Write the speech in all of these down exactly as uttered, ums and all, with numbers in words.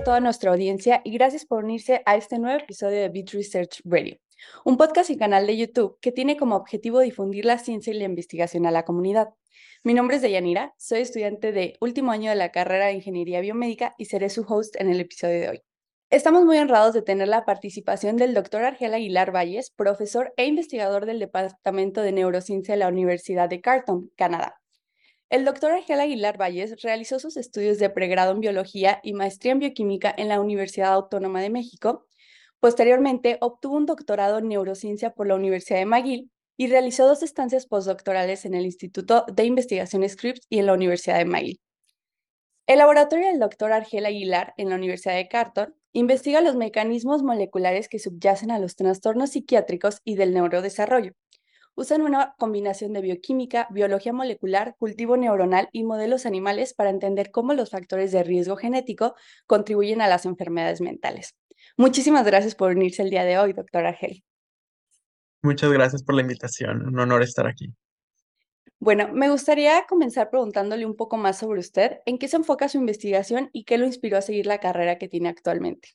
a toda nuestra audiencia y gracias por unirse a este nuevo episodio de Beat Research Radio, un podcast y canal de YouTube que tiene como objetivo difundir la ciencia y la investigación a la comunidad. Mi nombre es Deyanira, soy estudiante de último año de la carrera de Ingeniería Biomédica y seré su host en el episodio de hoy. Estamos muy honrados de tener la participación del doctor Argel Aguilar Valles, profesor e investigador del Departamento de Neurociencia de la Universidad de Carleton, Canadá. El doctor Argel Aguilar Valles realizó sus estudios de pregrado en biología y maestría en bioquímica en la Universidad Autónoma de México. Posteriormente, obtuvo un doctorado en neurociencia por la Universidad de McGill y realizó dos estancias postdoctorales en el Instituto de Investigación Scripps y en la Universidad de McGill. El laboratorio del doctor Argel Aguilar en la Universidad de Carleton investiga los mecanismos moleculares que subyacen a los trastornos psiquiátricos y del neurodesarrollo. Usan una combinación de bioquímica, biología molecular, cultivo neuronal y modelos animales para entender cómo los factores de riesgo genético contribuyen a las enfermedades mentales. Muchísimas gracias por unirse el día de hoy, doctor Argel. Muchas gracias por la invitación. Un honor estar aquí. Bueno, me gustaría comenzar preguntándole un poco más sobre usted, en qué se enfoca su investigación y qué lo inspiró a seguir la carrera que tiene actualmente.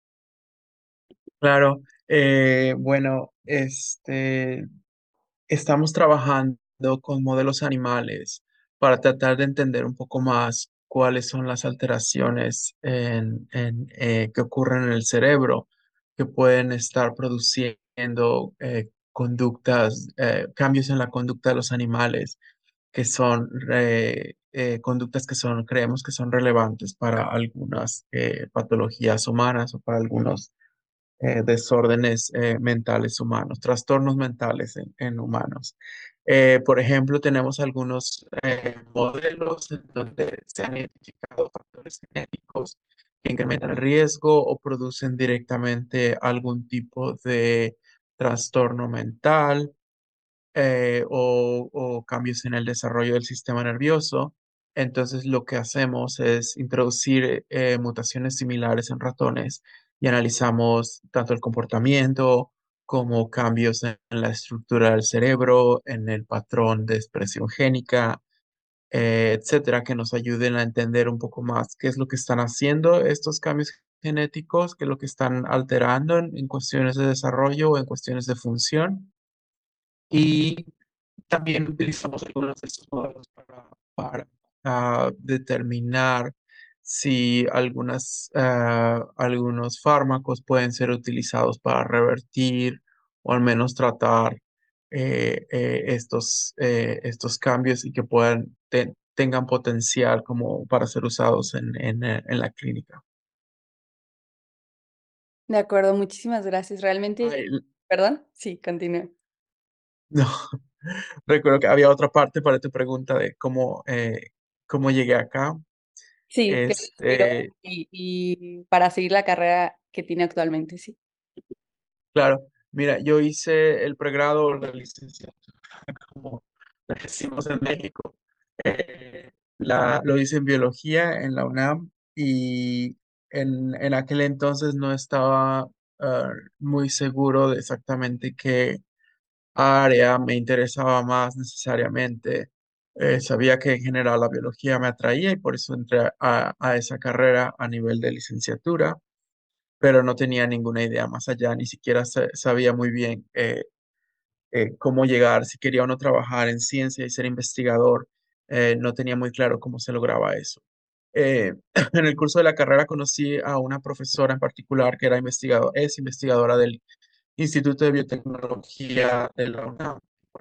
Claro, eh, bueno, este, estamos trabajando con modelos animales para tratar de entender un poco más cuáles son las alteraciones en, en, eh, que ocurren en el cerebro que pueden estar produciendo eh, conductas, eh, cambios en la conducta de los animales que son eh, eh, conductas que son, creemos que son relevantes para algunas eh, patologías humanas o para algunos eh, desórdenes eh, mentales humanos, trastornos mentales en, en humanos. Eh, por ejemplo, tenemos algunos eh, modelos en donde se han identificado factores genéticos que incrementan el riesgo o producen directamente algún tipo de trastorno mental eh, o, o cambios en el desarrollo del sistema nervioso. Entonces, lo que hacemos es introducir eh, mutaciones similares en ratones y analizamos tanto el comportamiento como cambios en la estructura del cerebro, en el patrón de expresión génica, eh, etcétera, que nos ayuden a entender un poco más qué es lo que están haciendo estos cambios genéticos, qué es lo que están alterando en en cuestiones de desarrollo o en cuestiones de función. Y también utilizamos algunos de estos modelos para, para ah, determinar si algunas, ah, algunos fármacos pueden ser utilizados para revertir o al menos tratar eh, eh, estos, eh, estos cambios y que puedan te- tengan potencial como para ser usados en, en, eh, en la clínica. De acuerdo, muchísimas gracias. Realmente, Ay, perdón, sí, continúe. no, recuerdo que había otra parte para tu pregunta de cómo, eh, cómo llegué acá. Sí, que lo inspiró Este, y, y para seguir la carrera que tiene actualmente, sí. claro, mira, yo hice el pregrado o la licenciatura, como le decimos en México. Eh, la, lo hice en biología en la UNAM y en, en aquel entonces no estaba ah, muy seguro de exactamente qué área me interesaba más necesariamente. Eh, sabía que en general la biología me atraía y por eso entré a, a esa carrera a nivel de licenciatura, pero no tenía ninguna idea más allá, ni siquiera sa- sabía muy bien eh, eh, cómo llegar, si quería o no trabajar en ciencia y ser investigador, eh, no tenía muy claro cómo se lograba eso. Eh, en el curso de la carrera conocí a una profesora en particular que era investigador, es investigadora del Instituto de Biotecnología de la UNAM.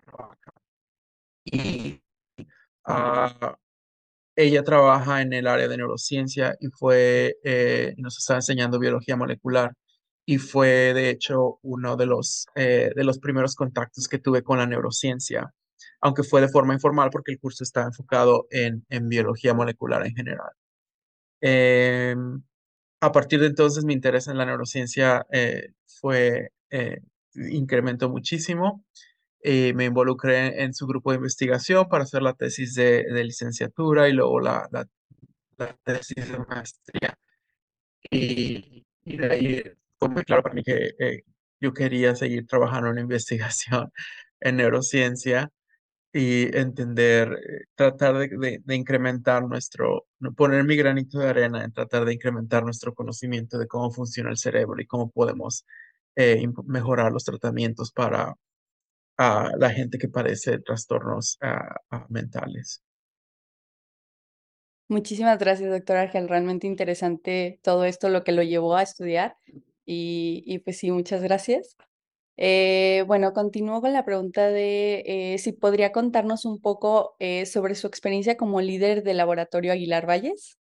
Y ah, ella trabaja en el área de neurociencia y fue, eh, nos está enseñando biología molecular y fue de hecho uno de los, eh, de los primeros contactos que tuve con la neurociencia, aunque fue de forma informal porque el curso está enfocado en, en biología molecular en general. Eh, a partir de entonces mi interés en la neurociencia eh, fue, eh, incrementó muchísimo. Eh, me involucré en su grupo de investigación para hacer la tesis de, de licenciatura y luego la, la la tesis de maestría. Y, y de ahí fue muy claro para mí que eh, yo quería seguir trabajando en investigación en neurociencia. y entender, eh, tratar de, de- de incrementar nuestro, no- poner mi granito de arena en tratar de incrementar nuestro conocimiento de cómo funciona el cerebro y cómo podemos eh, imp- mejorar los tratamientos para ah, la gente que padece trastornos ah, ah, mentales. Muchísimas gracias, doctor Ángel. Realmente interesante todo esto, lo que lo llevó a estudiar. Y, y pues sí, muchas gracias. Eh, bueno, continúo con la pregunta de eh, si podría contarnos un poco eh, sobre su experiencia como líder del laboratorio Aguilar Valles.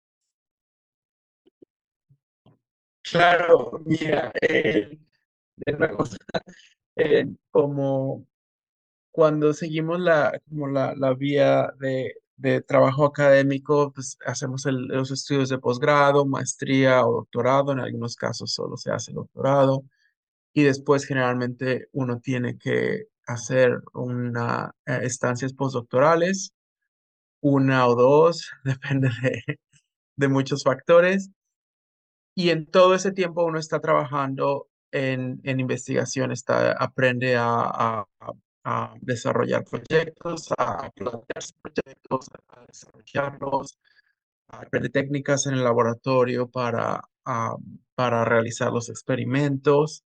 Claro, mira, eh, de nuevo, eh, como cuando seguimos la, como la, la vía de, de trabajo académico, pues hacemos el- los estudios de posgrado, maestría o doctorado, en algunos casos solo se hace doctorado, y después generalmente uno tiene que hacer una, eh, estancias postdoctorales, una o dos, depende de, de muchos factores. Y en todo ese tiempo uno está trabajando en, en investigación, está, aprende a, a- a- a desarrollar proyectos, a plantearse proyectos, a desarrollarlos, aprende técnicas en el laboratorio para, ah, para realizar los experimentos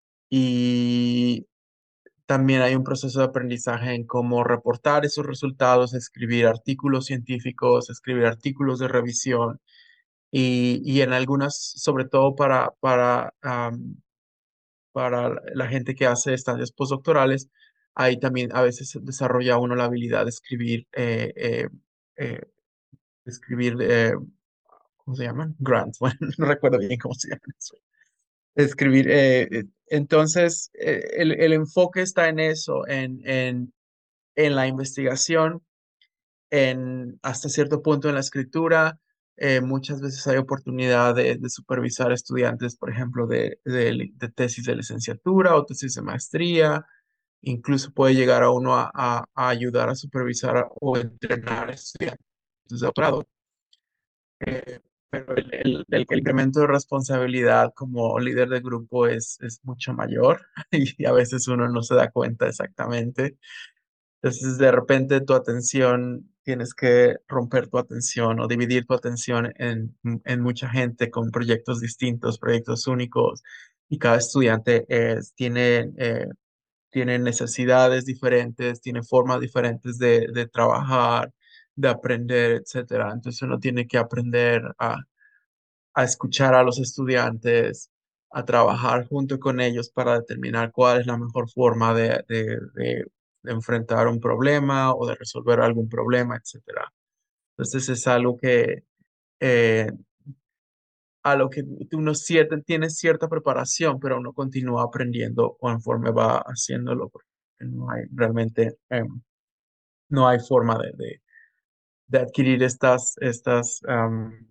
y también hay un proceso de aprendizaje en cómo reportar esos resultados, escribir artículos científicos, escribir artículos de revisión y, y en algunas, sobre todo para, para, am, para la gente que hace estancias postdoctorales, ahí también a veces desarrolla uno la habilidad de escribir, eh, eh, eh, de escribir, eh, ¿cómo se llaman? Grants, bueno, no recuerdo bien cómo se llaman eso. Escribir, eh, eh, entonces, eh, el, el enfoque está en eso, en, en, en la investigación en, hasta cierto punto en la escritura. Eh, muchas veces hay oportunidad de, de supervisar estudiantes, por ejemplo, de, de- de tesis de licenciatura o tesis de maestría. Incluso puede llegar a uno a, a- a ayudar a supervisar o entrenar estudiantes de doctorado. Eh, pero el, el- el incremento de responsabilidad como líder de grupo es, es mucho mayor y a veces uno no se da cuenta exactamente. Entonces, de repente tu atención, tienes que romper tu atención o dividir tu atención en, en mucha gente con proyectos distintos, proyectos únicos, y cada estudiante es- tiene, eh, tiene necesidades diferentes, tiene formas diferentes de, de trabajar, de aprender, etcétera. Entonces, uno tiene que aprender a a escuchar a los estudiantes, a trabajar junto con ellos para determinar cuál es la mejor forma de, de- de- de enfrentar un problema o de resolver algún problema, etcétera. Entonces es algo que eh, a lo que uno cierta, tiene cierta preparación, pero uno continúa aprendiendo conforme va haciéndolo, porque no hay realmente em, no hay forma de, de- de adquirir estas, estas am,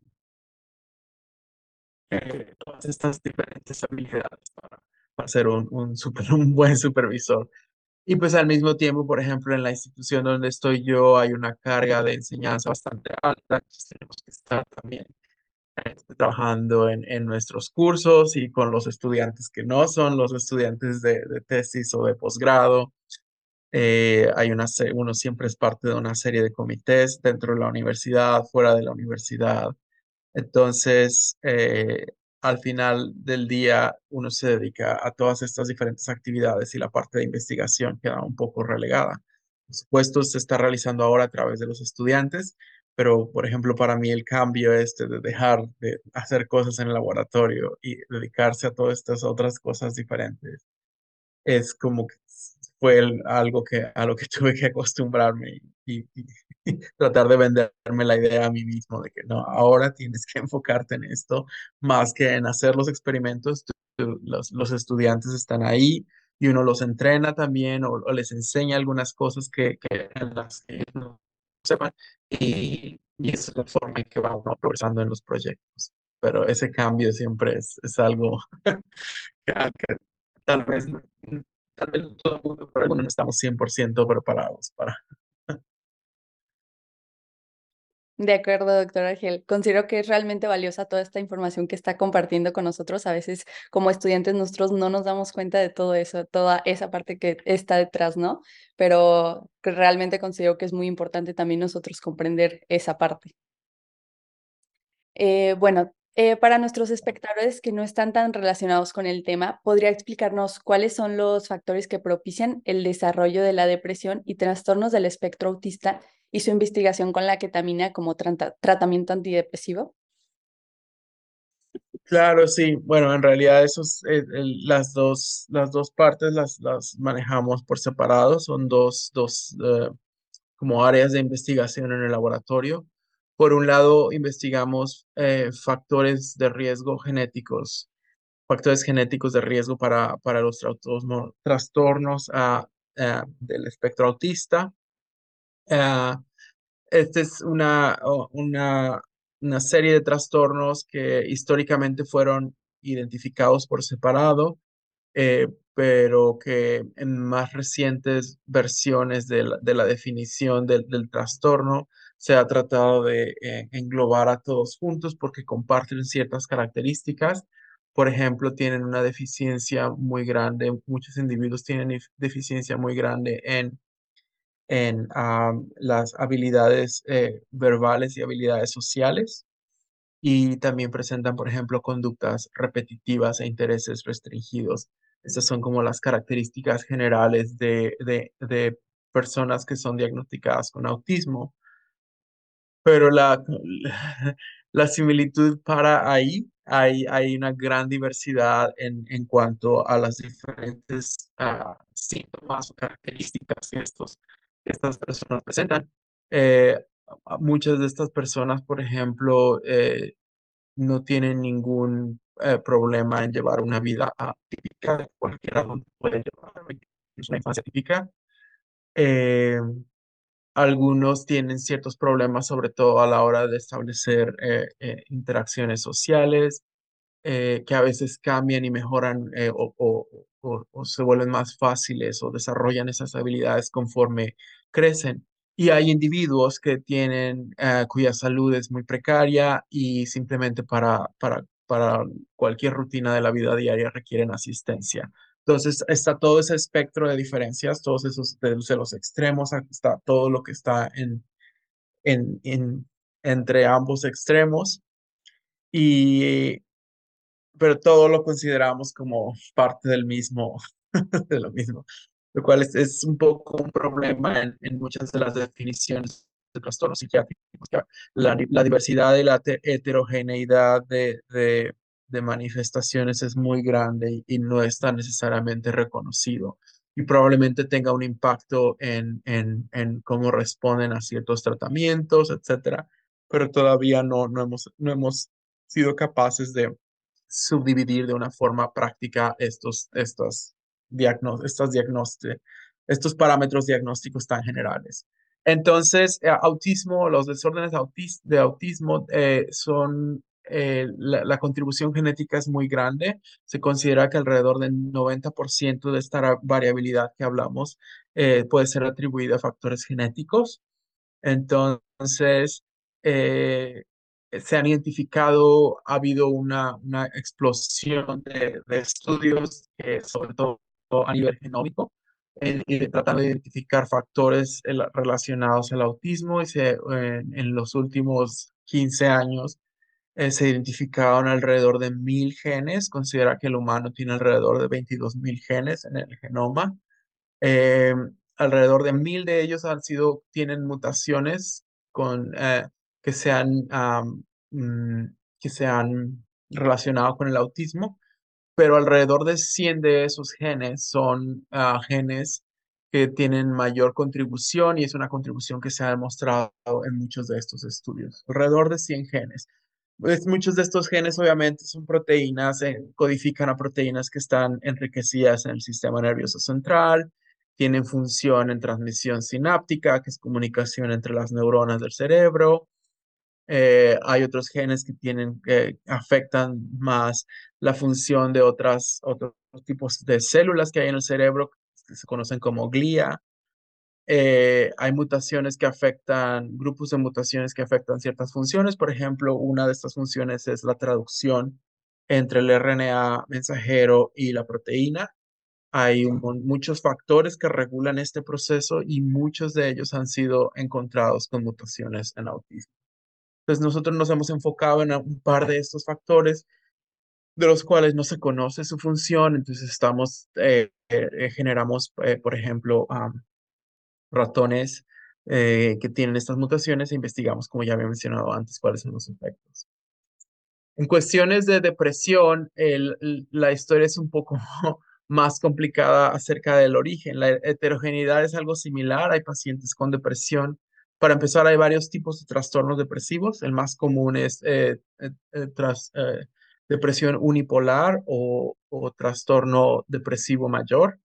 eh, todas estas diferentes habilidades para, para ser un, un, super, un buen supervisor. Y pues al mismo tiempo, por ejemplo, en la institución donde estoy yo hay una carga de enseñanza bastante alta, entonces tenemos que estar también eh, trabajando en, en nuestros cursos y con los estudiantes que no son los estudiantes de, de tesis o de posgrado. Eh, hay una, se- uno siempre es parte de una serie de comités dentro de la universidad, fuera de la universidad. Entonces, eh, al final del día, uno se dedica a todas estas diferentes actividades y la parte de investigación queda un poco relegada. Por supuesto, se está realizando ahora a través de los estudiantes, pero, por ejemplo, para mí el cambio este de dejar de hacer cosas en el laboratorio y dedicarse a todas estas otras cosas diferentes es como que fue el- algo que, a lo que tuve que acostumbrarme y, y- y tratar de venderme la idea a mí mismo de que no, ahora tienes que enfocarte en esto más que en hacer los experimentos. Tú- tú- los, los estudiantes están ahí y uno los entrena también o, o les enseña algunas cosas que, que en las que ellos no sepan y, y esa es la forma en que va uno progresando en los proyectos. Pero ese cambio siempre es, es algo que, que tal vez tal vez no todo el mundo, pero algunos no estamos cien por ciento preparados para. De acuerdo, doctor Ángel. Considero que es realmente valiosa toda esta información que está compartiendo con nosotros. A veces, como estudiantes, nosotros no nos damos cuenta de todo eso, toda esa parte que está detrás, ¿no? Pero que realmente considero que es muy importante también nosotros comprender esa parte. Eh, bueno, eh, para nuestros espectadores que no están tan relacionados con el tema, ¿podría explicarnos cuáles son los factores que propician el desarrollo de la depresión y trastornos del espectro autista y su investigación con la ketamina como trata- tratamiento antidepresivo? Claro, sí. Bueno, en realidad esos, eh, el- las dos, las dos partes las, las manejamos por separado. Son dos, dos eh, como áreas de investigación en el laboratorio. Por un lado, investigamos eh, factores de riesgo genéticos, factores genéticos de riesgo para, para los trastornos, trastornos ah, ah, del espectro autista. Ah, Esta es una, o- una, una serie de trastornos que históricamente fueron identificados por separado, eh, pero que en más recientes versiones de la, de la definición del, del trastorno se ha tratado de eh, englobar a todos juntos porque comparten ciertas características. Por ejemplo, tienen una deficiencia muy grande, muchos individuos tienen def- deficiencia muy grande en en am, las habilidades eh, verbales y habilidades sociales y también presentan, por ejemplo, conductas repetitivas e intereses restringidos. Estas son como las características generales de, de, de personas que son diagnosticadas con autismo, pero la, la similitud para ahí, hay, hay una gran diversidad en, en cuanto a las diferentes ah, síntomas o características que, estos, que estas personas presentan. Eh, Muchas de estas personas, por ejemplo, eh, no tienen ningún eh, problema en llevar una vida atípica, cualquier adulto puede llevar una infancia típica. Eh, Algunos tienen ciertos problemas, sobre todo a la hora de establecer eh, eh, interacciones sociales, eh, que a veces cambian y mejoran eh, o, o- o- o se vuelven más fáciles o desarrollan esas habilidades conforme crecen. Y hay individuos que tienen, eh, cuya salud es muy precaria y simplemente para, para, para cualquier rutina de la vida diaria requieren asistencia. Entonces está todo ese espectro de diferencias, todos esos desde los extremos, está todo lo que está en, en, en- entre ambos extremos. Y pero todo lo consideramos como parte del mismo, de lo mismo, lo cual es, es un poco un problema en, en muchas de las definiciones de trastornos psiquiátricos. Que La, la diversidad y la te- heterogeneidad de, de, de manifestaciones es muy grande y, y no está necesariamente reconocido. Y probablemente tenga un impacto en, en, en cómo responden a ciertos tratamientos, etcétera, pero todavía no, no hemos, no hemos sido capaces de subdividir de una forma práctica estos, estos, diagnos, estas diagnosti- estos parámetros diagnósticos tan generales. Entonces, eh, autismo, los desórdenes autis- de autismo eh, son, eh, la, la contribución genética es muy grande. Se considera que alrededor del noventa por ciento de esta variabilidad que hablamos eh, puede ser atribuida a factores genéticos. Entonces, eh, se han identificado, ha habido una, una explosión de, de estudios, eh, sobre todo a nivel genómico, en- y tratando de identificar factores eh, relacionados al autismo. Y se, en, en los últimos quince años eh, se identificaron alrededor de mil genes. Considera que el humano tiene alrededor de veintidós mil genes en el genoma. Eh, Alrededor de mil de ellos han sido, tienen mutaciones con, eh, que se han, am, mm, que se han relacionado con el autismo, pero alrededor de cien de esos genes son ah, genes que tienen mayor contribución y es una contribución que se ha demostrado en muchos de estos estudios. Alrededor de cien genes. Pues muchos de estos genes obviamente son proteínas, eh, codifican a proteínas que están enriquecidas en el sistema nervioso central, tienen función en transmisión sináptica, que es comunicación entre las neuronas del cerebro. Eh, hay otros genes que tienen, que afectan más la función de otras, otros tipos de células que hay en el cerebro, que se conocen como glía. Eh, hay mutaciones que afectan, grupos de mutaciones que afectan ciertas funciones. Por ejemplo, una de estas funciones es la traducción entre el R N A mensajero y la proteína. Hay un mon- muchos factores que regulan este proceso y muchos de ellos han sido encontrados con mutaciones en autismo. Entonces, nosotros nos hemos enfocado en un par de estos factores de los cuales no se conoce su función. Entonces, estamos, eh, eh, eh, generamos, eh, por ejemplo, am, ratones eh, que tienen estas mutaciones e investigamos, como ya había mencionado antes, cuáles son los efectos. En cuestiones de depresión, el- el- la historia es un poco más complicada acerca del origen. La heterogeneidad es algo similar. Hay pacientes con depresión. Para empezar, hay varios tipos de trastornos depresivos. El más común es eh, eh, eh, tras- eh, depresión unipolar o, o trastorno depresivo mayor.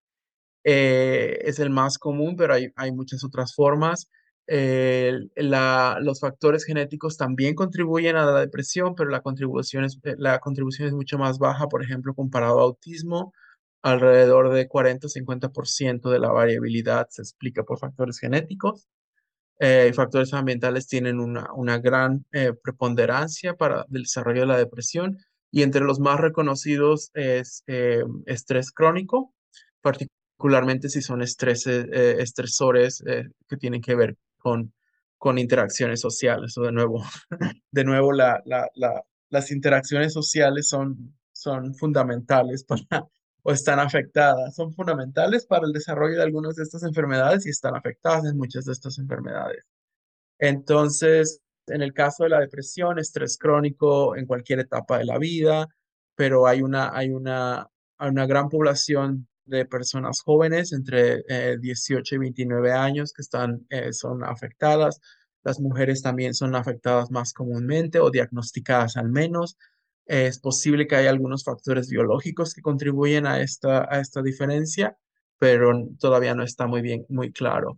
Eh, es el más común, pero hay, hay muchas otras formas. Eh, la- los factores genéticos también contribuyen a la depresión, pero la contribución es, eh, la contribución es mucho más baja. Por ejemplo, comparado a autismo, alrededor de cuarenta o cincuenta por ciento de la variabilidad se explica por factores genéticos. Eh, factores ambientales tienen una, una gran eh, preponderancia para el desarrollo de la depresión, y entre los más reconocidos es eh, estrés crónico, particularmente si son estreses, eh, estresores eh, que tienen que ver con, con interacciones sociales. O de nuevo, de nuevo la, la- la- las interacciones sociales son, son fundamentales para, o están afectadas, son fundamentales para el desarrollo de algunas de estas enfermedades y están afectadas en muchas de estas enfermedades. Entonces, en el caso de la depresión, estrés crónico en cualquier etapa de la vida, pero hay una, hay una, hay una gran población de personas jóvenes entre eh, dieciocho y veintinueve años que están, eh, son afectadas. Las mujeres también son afectadas más comúnmente o diagnosticadas al menos. Es posible que haya algunos factores biológicos que contribuyen a esta, a esta diferencia, pero todavía no está muy bien, muy claro.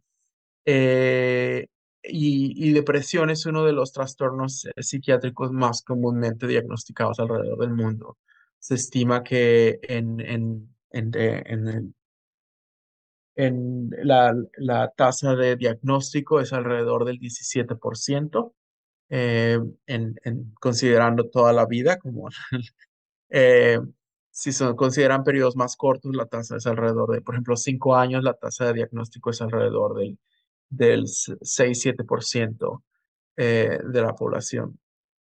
Eh, y, y depresión es uno de los trastornos eh, psiquiátricos más comúnmente diagnosticados alrededor del mundo. Se estima que en, en, en, de- en el- en la, la tasa de diagnóstico es alrededor del diecisiete por ciento, eh, en, en- considerando toda la vida, como eh, si se consideran periodos más cortos, la tasa es alrededor de, por ejemplo, cinco años, la tasa de diagnóstico es alrededor del, del seis siete por ciento eh, de la población.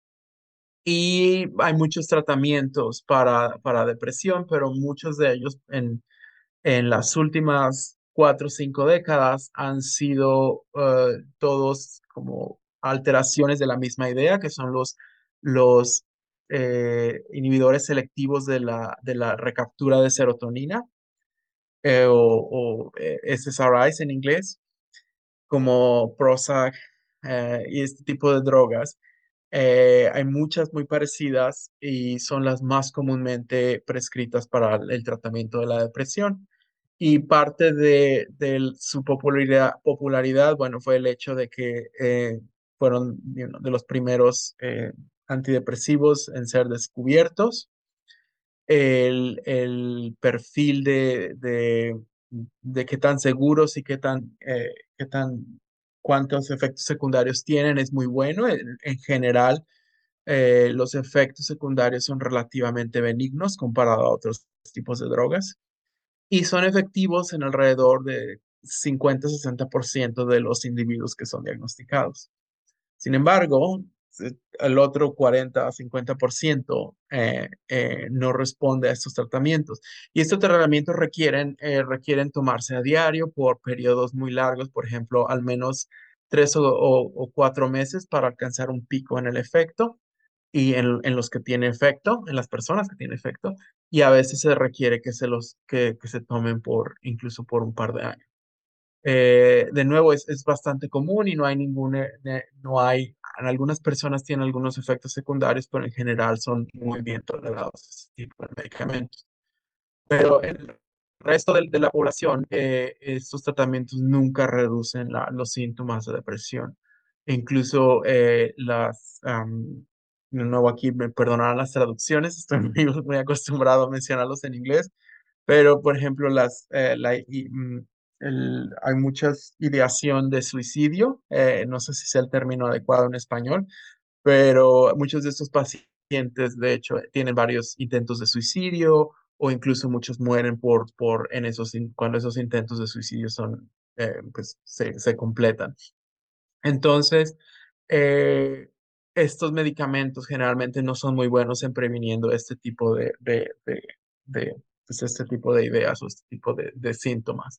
Y hay muchos tratamientos para, para depresión, pero muchos de ellos en, en las últimas cuatro o cinco décadas han sido eh, todos como alteraciones de la misma idea, que son los, los eh, inhibidores selectivos de la, de la recaptura de serotonina, eh, o, o eh, S S R Is en inglés, como Prozac eh, y este tipo de drogas. Eh, hay muchas muy parecidas y son las más comúnmente prescritas para el tratamiento de la depresión. Y parte de, de su popularidad, popularidad, bueno, fue el hecho de que eh, fueron you know, de los primeros eh, antidepresivos en ser descubiertos. El, el perfil de, de, de qué tan seguros y qué tan, eh, qué tan, cuántos efectos secundarios tienen es muy bueno. En, en general, eh, los efectos secundarios son relativamente benignos comparado a otros tipos de drogas y son efectivos en alrededor de cincuenta a sesenta por ciento de los individuos que son diagnosticados. Sin embargo, se- el otro cuarenta a cincuenta por ciento eh, eh, no responde a estos tratamientos. Y estos tratamientos requieren, eh, requieren tomarse a diario por periodos muy largos, por ejemplo, al menos tres o, o- o cuatro meses para alcanzar un pico en el efecto y en, en los que tiene efecto, en las personas que tiene efecto, y a veces se requiere que se los que, que se tomen por incluso por un par de años. Eh, de nuevo, es, es bastante común y no hay ningún, eh, ne- no hay, en algunas personas tienen algunos efectos secundarios, pero en general son muy bien tolerados ese tipo de medicamentos. Pero en el resto de, de la población, eh, estos tratamientos nunca reducen la- los síntomas de depresión. E incluso eh, las, am, de nuevo aquí me perdonarán las traducciones, estoy muy, muy acostumbrado a mencionarlos en inglés, pero por ejemplo las, eh, la, i- mm, el- hay mucha ideación de suicidio, eh, no sé si sea el término adecuado en español, pero muchos de estos pacientes, de hecho, tienen varios intentos de suicidio o incluso muchos mueren por, por en esos, in- cuando esos intentos de suicidio son, eh, pues, se, se completan. Entonces, eh, estos medicamentos generalmente no son muy buenos en previniendo este tipo de, de, de, de, pues, este tipo de ideas o este tipo de, de síntomas.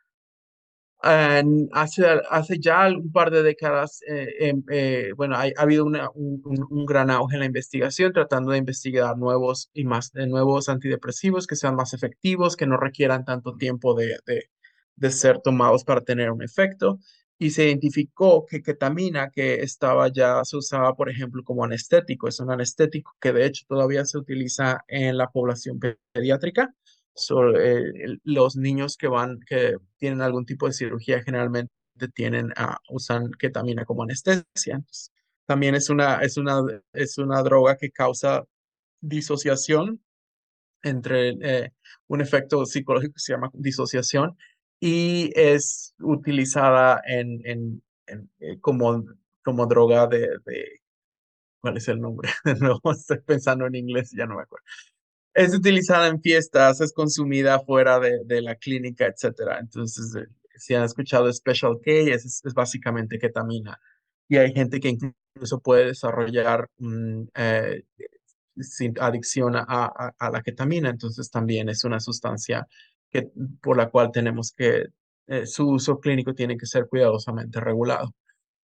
En- hace, hace ya un par de décadas, eh, em, eh, bueno, hay- ha habido una- un, un- un gran auge en la investigación, tratando de investigar nuevos y más de nuevos antidepresivos que sean más efectivos, que no requieran tanto tiempo de, de, de ser tomados para tener un efecto. Y se identificó que ketamina, que estaba ya, se usaba, por ejemplo, como anestético, es un anestético que de hecho todavía se utiliza en la población pediátrica. So, eh, el- los niños que van, que tienen algún tipo de cirugía generalmente tienen, ah, usan ketamina como anestesia. Entonces, también es una, es una, es una droga que causa disociación entre eh, un efecto psicológico que se llama disociación y es utilizada en, en- en, eh, como, como droga de, de, ¿cuál es el nombre? De nuevo, estoy pensando en inglés, ya no me acuerdo. Es utilizada en fiestas, es consumida fuera de, de la clínica, etcétera. Entonces, eh, si han escuchado Special K, es, es- es básicamente ketamina. Y hay gente que incluso puede desarrollar mm, eh, sin- adicción a, a- a la ketamina. Entonces, también es una sustancia que, por la cual tenemos que, eh, su uso clínico tiene que ser cuidadosamente regulado.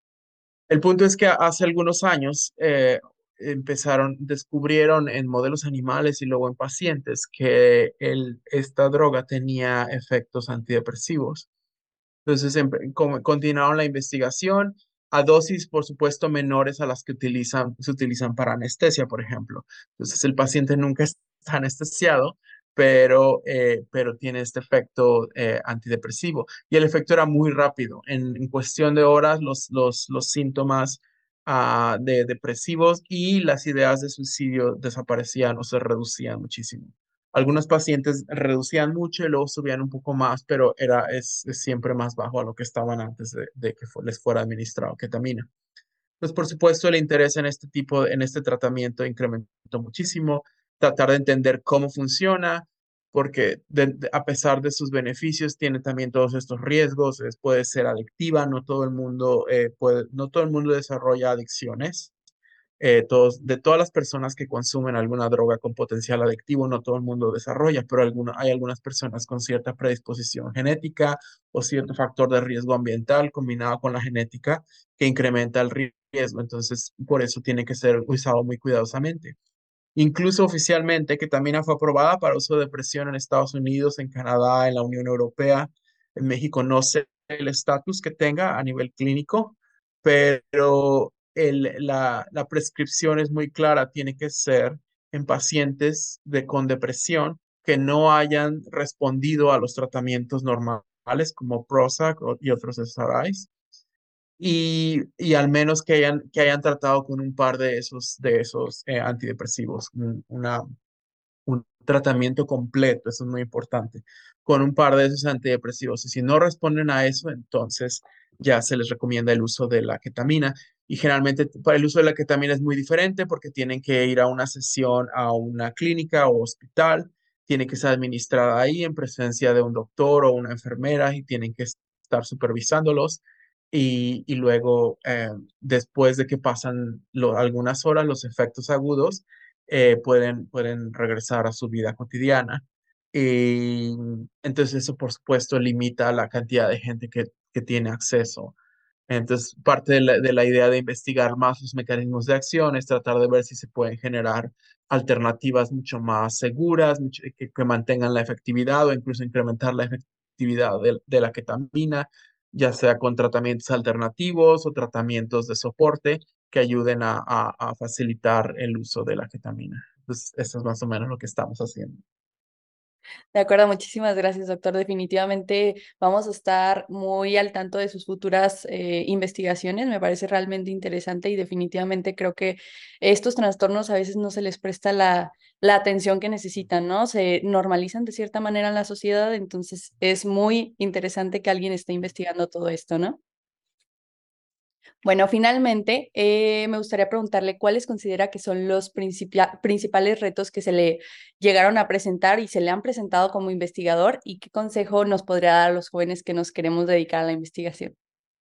El punto es que hace algunos años eh, empezaron, descubrieron en modelos animales y luego en pacientes que el, esta droga tenía efectos antidepresivos. Entonces, empe- como- continuaron la investigación a dosis, por supuesto, menores a las que utilizan, se utilizan para anestesia, por ejemplo. Entonces, el paciente nunca está anestesiado, pero, eh, pero tiene este efecto eh, antidepresivo. Y el efecto era muy rápido. En, en cuestión de horas, los, los, los síntomas ah, de depresivos y las ideas de suicidio desaparecían o se reducían muchísimo. Algunos pacientes reducían mucho y luego subían un poco más, pero era, es, es siempre más bajo a lo que estaban antes de, de que fu- les fuera administrado ketamina. Pues por supuesto el interés en este tipo, en este tratamiento incrementó muchísimo, tratar de entender cómo funciona, porque de- de- a pesar de sus beneficios tiene también todos estos riesgos, es- puede ser adictiva, no todo el mundo eh, puede, no todo el mundo desarrolla adicciones, eh, todos, de todas las personas que consumen alguna droga con potencial adictivo, no todo el mundo desarrolla, pero alguno- hay algunas personas con cierta predisposición genética o cierto factor de riesgo ambiental combinado con la genética que incrementa el riesgo. Entonces, por eso tiene que ser usado muy cuidadosamente. Incluso oficialmente, que también fue aprobada para uso de depresión en Estados Unidos, en Canadá, en la Unión Europea. En México no sé el estatus que tenga a nivel clínico, pero el- la, la prescripción es muy clara, tiene que ser en pacientes de, con depresión que no hayan respondido a los tratamientos normales como Prozac o- y otros S R Is y, y al menos que hayan, que hayan tratado con un par de esos, de esos eh, antidepresivos, un, una- un tratamiento completo, eso es muy importante, con un par de esos antidepresivos. Y si no responden a eso, entonces ya se les recomienda el uso de la ketamina. Y generalmente para el uso de la ketamina es muy diferente porque tienen que ir a una sesión a una clínica o hospital, tiene que ser administrada ahí en presencia de un doctor o una enfermera y tienen que estar supervisándolos y, y luego, eh, después de que pasan lo- algunas horas, los efectos agudos eh, pueden, pueden regresar a su vida cotidiana. Y entonces eso, por supuesto, limita la cantidad de gente que, que tiene acceso. Entonces, parte de la, de la idea de investigar más los mecanismos de acción es tratar de ver si se pueden generar alternativas mucho más seguras, mucho- que, que mantengan la efectividad o incluso incrementar la efectividad de, de la ketamina, ya sea con tratamientos alternativos o tratamientos de soporte que ayuden a, a- a facilitar el uso de la ketamina. Entonces, eso es más o menos lo que estamos haciendo. De acuerdo, muchísimas gracias, doctor. Definitivamente vamos a estar muy al tanto de sus futuras eh, investigaciones. Me parece realmente interesante y definitivamente creo que estos trastornos a veces no se les presta la, la atención que necesitan, ¿no? Se normalizan de cierta manera en la sociedad, entonces es muy interesante que alguien esté investigando todo esto, ¿no? Bueno, finalmente, eh, me gustaría preguntarle cuáles considera que son los principia- principales retos que se le llegaron a presentar y se le han presentado como investigador y qué consejo nos podría dar a los jóvenes que nos queremos dedicar a la investigación.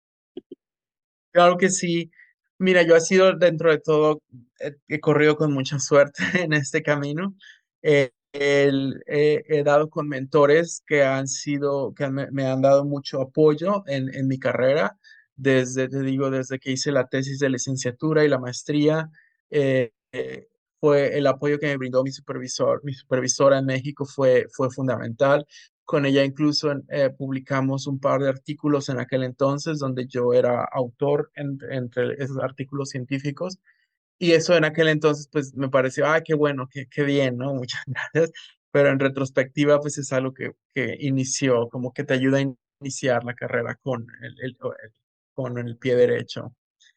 Claro que sí. Mira, yo he sido dentro de todo, he, he corrido con mucha suerte en este camino. Eh, el- eh, he dado con mentores que han sido, que me, me han dado mucho apoyo en, en mi carrera, desde, te digo, desde que hice la tesis de licenciatura y la maestría. eh, eh, Fue el apoyo que me brindó mi supervisor, mi supervisora en México fue, fue fundamental. Con ella incluso eh, publicamos un par de artículos en aquel entonces donde yo era autor en- entre esos artículos científicos y eso en aquel entonces pues me pareció, ah, qué bueno, qué, qué bien, ¿no? Muchas gracias. Pero en retrospectiva pues es algo que, que inició, como que te ayuda a iniciar la carrera con el, el- el- con el pie derecho.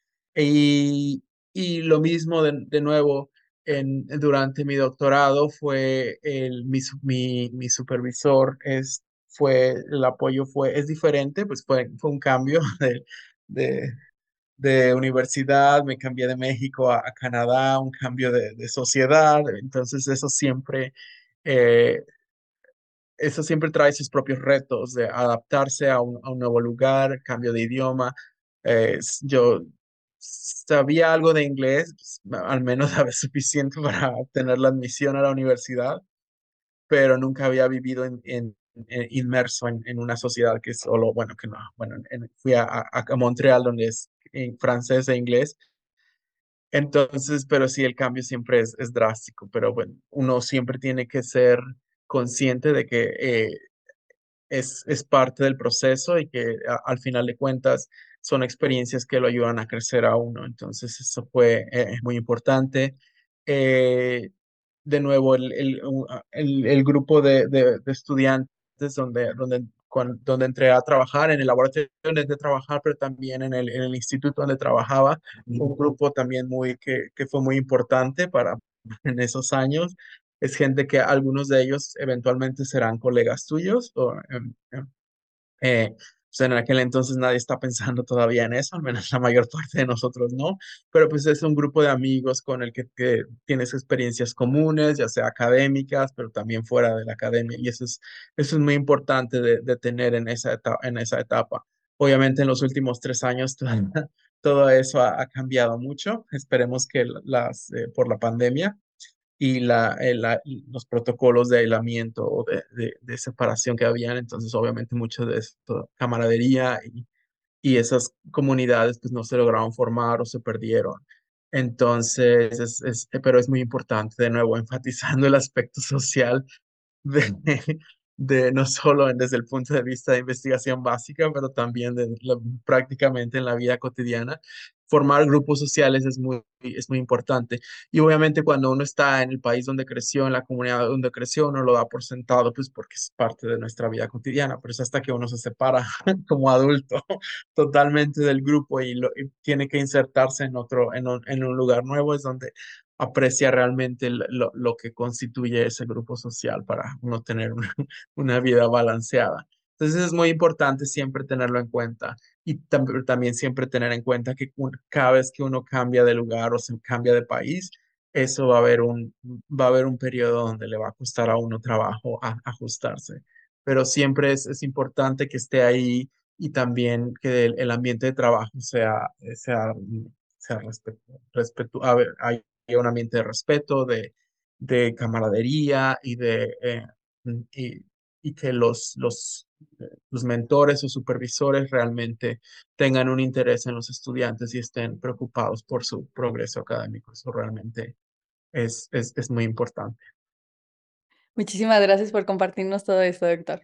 Y, y lo mismo de, de nuevo en, durante mi doctorado fue el, mi, su- mi, mi supervisor, es, fue, el apoyo fue, es diferente, pues fue, fue un cambio de, de, de universidad, me cambié de México a, a Canadá, un cambio de, de sociedad, entonces eso siempre, eh, eso siempre trae sus propios retos de adaptarse a un, a un nuevo lugar, cambio de idioma. Eh, s- yo sabía algo de inglés, pues, al menos a veces suficiente para obtener la admisión a la universidad, pero nunca había vivido en, en- en- inmerso en, en una sociedad que solo, bueno, que no, bueno, en- fui a, a, a Montreal donde es en francés e inglés. Entonces, pero sí, el cambio siempre es, es drástico, pero bueno, uno siempre tiene que ser consciente de que eh, es, es parte del proceso y que a- al final de cuentas son experiencias que lo ayudan a crecer a uno. Entonces, eso fue eh, muy importante. Eh, de nuevo, el, el, u- el- el grupo de, de- de estudiantes donde, donde, cuan- donde entré a trabajar, en el laboratorio donde entré a trabajar, pero también en el, en el instituto donde trabajaba, un grupo también muy, que, que fue muy importante para en esos años es gente que algunos de ellos eventualmente serán colegas tuyos o em, em, eh, pues en aquel entonces nadie está pensando todavía en eso, al menos la mayor parte de nosotros no, pero pues es un grupo de amigos con el que, que tienes experiencias comunes, ya sea académicas, pero también fuera de la academia, y eso es, eso es muy importante de, de tener en esa etapa, en esa etapa. Obviamente en los últimos tres años todo, todo eso ha, ha cambiado mucho, esperemos que las, eh, por la pandemia y la, el- la- los protocolos de aislamiento o de, de- de separación que habían. Entonces, obviamente, mucho de esto, camaradería y, y esas comunidades, pues no se lograron formar o se perdieron. Entonces, es, es- pero es muy importante, de nuevo, enfatizando el aspecto social de, de no solo en- desde el punto de vista de investigación básica, pero también de la- prácticamente en la vida cotidiana. Formar grupos sociales es muy, es muy importante. Y obviamente cuando uno está en el país donde creció, en la comunidad donde creció, uno lo da por sentado, pues porque es parte de nuestra vida cotidiana, pero es hasta que uno se separa como adulto totalmente del grupo y, lo- y tiene que insertarse en otro, en un, en un lugar nuevo, es donde aprecia realmente el- lo, lo que constituye ese grupo social para uno tener una, una vida balanceada. Entonces es muy importante siempre tenerlo en cuenta y tam- también siempre tener en cuenta que un- cada vez que uno cambia de lugar o se cambia de país, eso va a haber un, va a haber un periodo donde le va a costar a uno trabajo a- ajustarse. Pero siempre es, es importante que esté ahí y también que el, el ambiente de trabajo sea, sea, sea respetu- respetu- a ver, hay un ambiente de respeto, de, de camaradería y de eh, y, y que los, los, eh, los mentores o supervisores realmente tengan un interés en los estudiantes y estén preocupados por su progreso académico. Eso realmente es, es, es muy importante. Muchísimas gracias por compartirnos todo esto, doctor.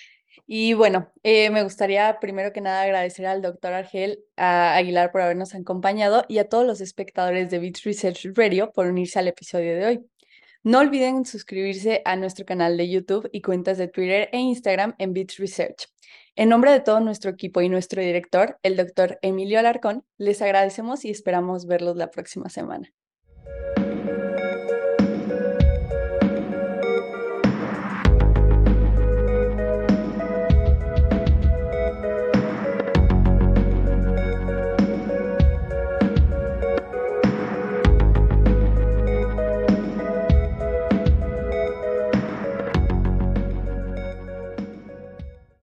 Y bueno, eh, me gustaría primero que nada agradecer al doctor Argel a Aguilar por habernos acompañado y a todos los espectadores de Bit Research Radio por unirse al episodio de hoy. No olviden suscribirse a nuestro canal de YouTube y cuentas de Twitter e Instagram en Bits Research. En nombre de todo nuestro equipo y nuestro director, el doctor Emilio Alarcón, les agradecemos y esperamos verlos la próxima semana.